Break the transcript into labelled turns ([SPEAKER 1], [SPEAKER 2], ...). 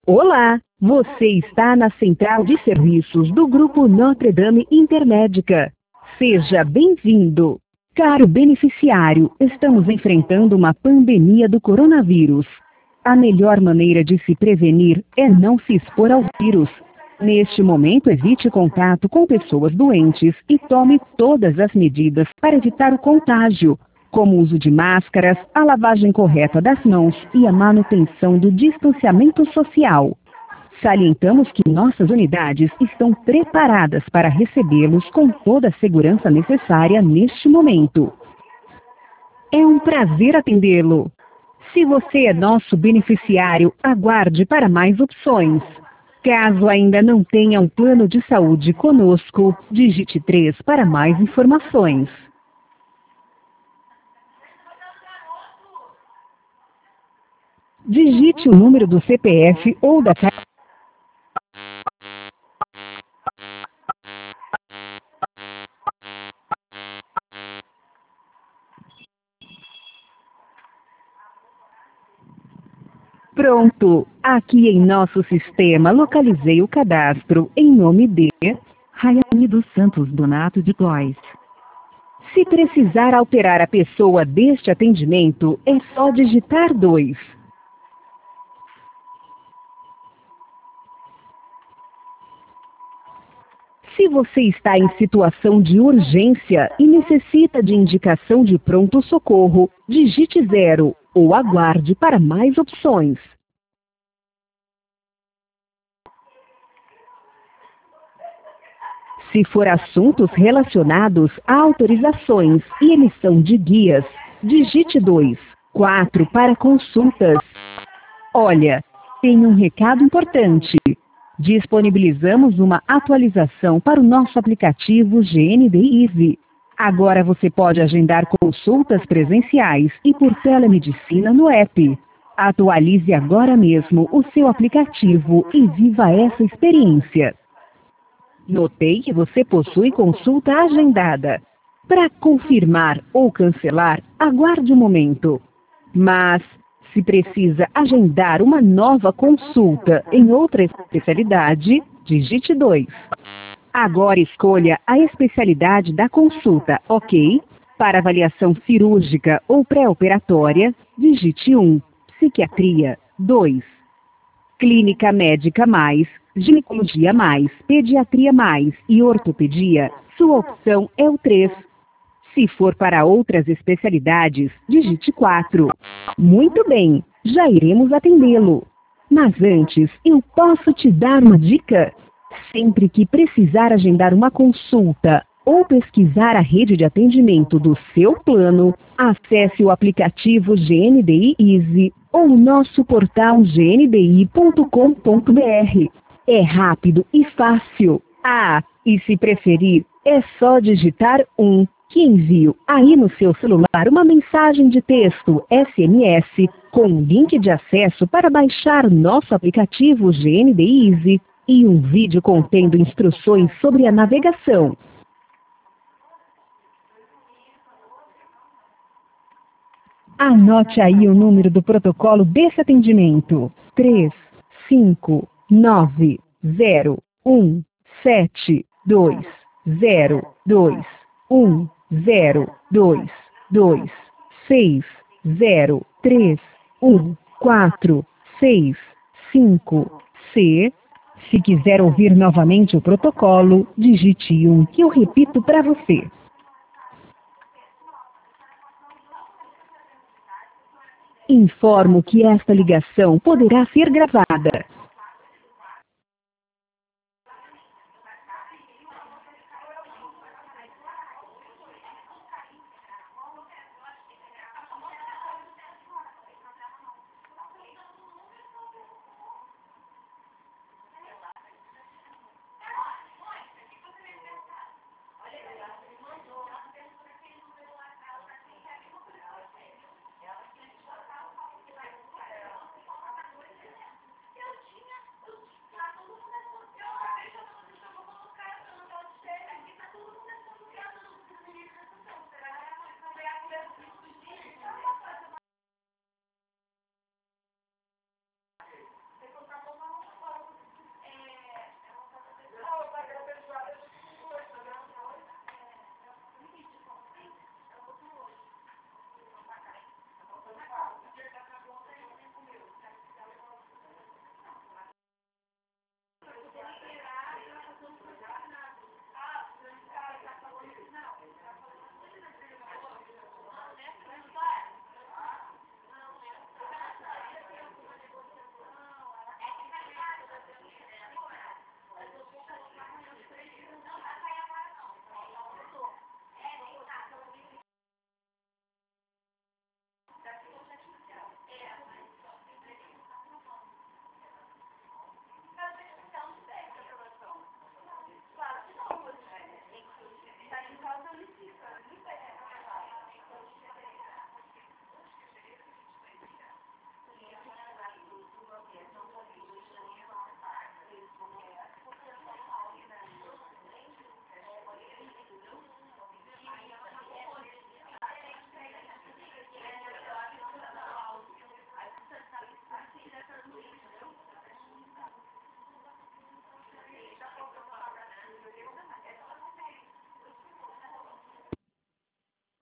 [SPEAKER 1] Olá, você está na central de serviços do Grupo Notre Dame Intermédica. Seja bem-vindo. Caro beneficiário, estamos enfrentando uma pandemia do coronavírus. A melhor maneira de se prevenir é não se expor ao vírus. Neste momento, evite contato com pessoas doentes e tome todas as medidas para evitar o contágio, como o uso de máscaras, a lavagem correta das mãos e a manutenção do distanciamento social. Salientamos que nossas unidades estão preparadas para recebê-los com toda a segurança necessária neste momento. É um prazer atendê-lo. Se você é nosso beneficiário, aguarde para mais opções. Caso ainda não tenha um plano de saúde conosco, digite 3 para mais informações. Digite o número do CPF ou da Caixa. Pronto! Aqui em nosso sistema localizei o cadastro em nome de
[SPEAKER 2] Raiane dos Santos Donato de Góes.
[SPEAKER 1] Se precisar alterar a pessoa deste atendimento, é só digitar 2. Se você está em situação de urgência e necessita de indicação de pronto-socorro, digite 0 ou aguarde para mais opções. Se for assuntos relacionados a autorizações e emissão de guias, digite 2, 4 para consultas. Olha, tem um recado importante. Disponibilizamos uma atualização para o nosso aplicativo GND Easy. Agora você pode agendar consultas presenciais e por telemedicina no app. Atualize agora mesmo o seu aplicativo e viva essa experiência. Notei que você possui consulta agendada. Para confirmar ou cancelar, aguarde um momento. Mas, se precisa agendar uma nova consulta em outra especialidade, digite 2. Agora escolha a especialidade da consulta, ok? Para avaliação cirúrgica ou pré-operatória, digite 1. Psiquiatria, 2. Clínica médica mais, ginecologia mais, pediatria mais e ortopedia, sua opção é o 3. Se for para outras especialidades, digite 4. Muito bem, já iremos atendê-lo. Mas antes, eu posso te dar uma dica? Sempre que precisar agendar uma consulta ou pesquisar a rede de atendimento do seu plano, acesse o aplicativo GNDI Easy ou o nosso portal gndi.com.br. É rápido e fácil. Ah, e se preferir, é só digitar 1, que envio aí no seu celular uma mensagem de texto SMS com um link de acesso para baixar nosso aplicativo GND Easy e um vídeo contendo instruções sobre a navegação. Anote aí o número do protocolo desse atendimento: 3, 5, 9, 0, 1, 7, 2, 0, 2, 1, 0, 2, 2, 6, 0, 3, 1, 4, 6, 5, C. Se quiser ouvir novamente o protocolo, digite 1 que eu repito para você. Informo que esta ligação poderá ser gravada.